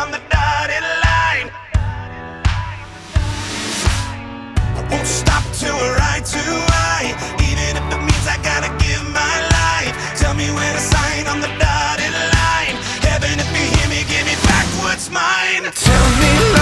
on the dotted line. I won't stop till we're eye to eye, even if it means I gotta give my life. Tell me when to sign on the dotted line. Heaven, if you hear me, give me back what's mine. Tell me